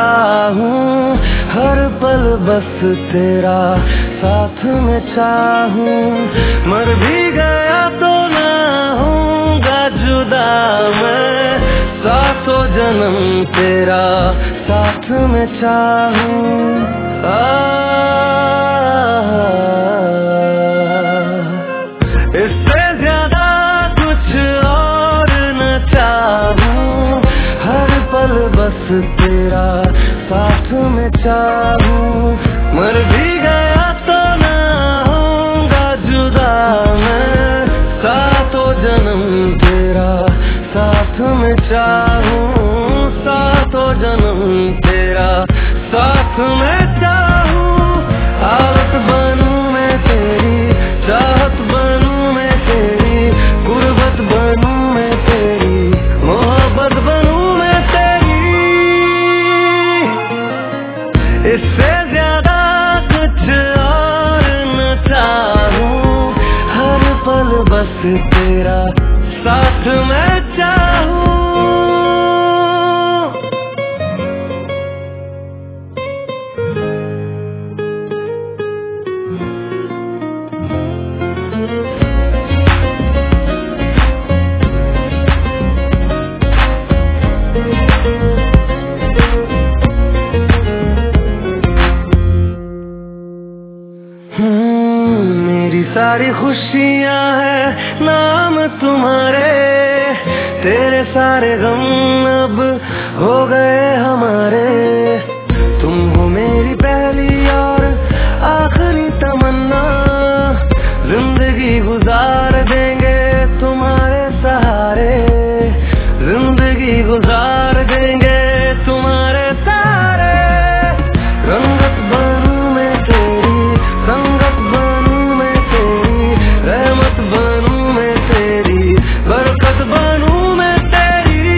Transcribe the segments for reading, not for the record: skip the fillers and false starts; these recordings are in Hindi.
चाहूं, हर पल बस तेरा साथ में चाहूं। मर भी गया तो ना होऊंगा जुदा मैं, सातों जन्म तेरा साथ में चाहूं। इससे ज्यादा कुछ और न चाहूं, हर पल बस तेरा साथ में चाहूं। मर भी गया तो ना होऊंगा जुदा मैं, सातों जन्म तेरा साथ में चाहूं, सातों जन्म तेरा साथ में चाहूं। आदत बनूं मैं तेरी, चाहत बनूं मैं तेरी, गुर्बत बनूं मैं तेरी, मोहब्बत बनूं मैं तेरी। इससे ज्यादा कुछ और न चाहूं, हर पल बस तेरा साथ में चाहूं। मेरी सारी खुशियां है नाम तुम्हारे, तेरे सारे गम अब हो गए हमारे। तुम हो मेरी पहली और आखिरी तमन्ना, जिंदगी गुजार देंगे तुम्हारे सहारे, जिंदगी गुजार देंगे तुम्हारे सहारे। रंगत बनूं मैं तेरी, संगत बनूं मैं तेरी, रहमत बनूं मैं तेरी, बरकत बनूं मैं तेरी।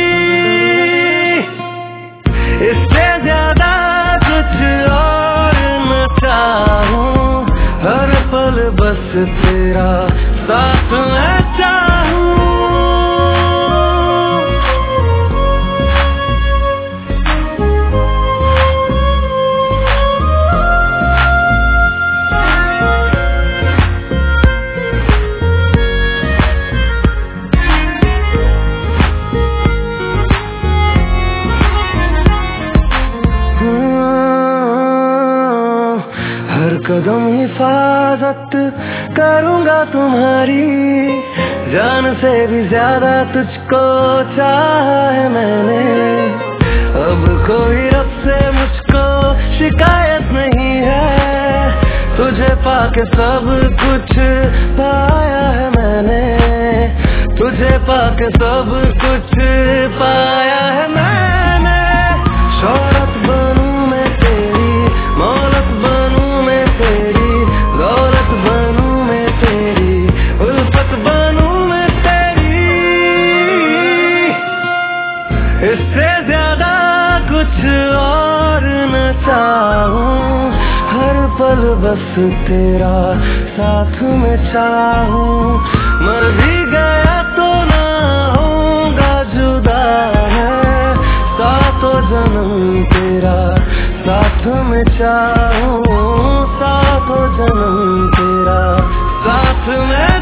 इससे ज्यादा कुछ और न चाहूं, हर पल बस तेरा साथ में चाहूं। हर कदम हिफाजत करूंगा तुम्हारी, जान से भी ज्यादा तुझको चाहा है मैंने। अब कोई रब से मुझको शिकायत नहीं है, तुझे पाके सब कुछ पाया है मैंने, तुझे पाके सब कुछ पाया है मैंने। शोहरत बनूं मैं तेरी, मौलत बनूं मैं तेरी, दौलत बनूं मैं तेरी, उल्फत बनूं मैं तेरी। इससे ज्यादा कुछ और न चाहूं, हर पल बस तेरा साथ में चाहूं। मर भी गया तो ना होऊंगा जुदा मैं, सातों जन्म तेरा साथ में चाहूं, सातों जन्म तेरा साथ में